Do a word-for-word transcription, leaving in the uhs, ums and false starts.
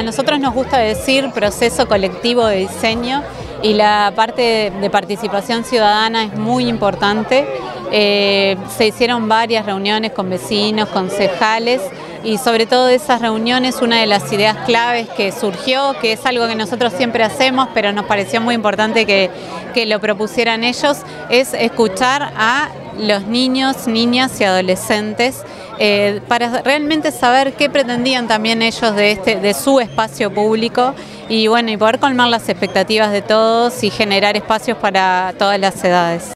nosotros nos gusta decir proceso colectivo de diseño y la parte de participación ciudadana es muy importante. Eh, se hicieron varias reuniones con vecinos, concejales y sobre todo de esas reuniones una de las ideas claves que surgió, que es algo que nosotros siempre hacemos, pero nos pareció muy importante que, que lo propusieran ellos, es escuchar a los niños, niñas y adolescentes eh, para realmente saber qué pretendían también ellos de, este, de su espacio público y bueno, y poder colmar las expectativas de todos y generar espacios para todas las edades.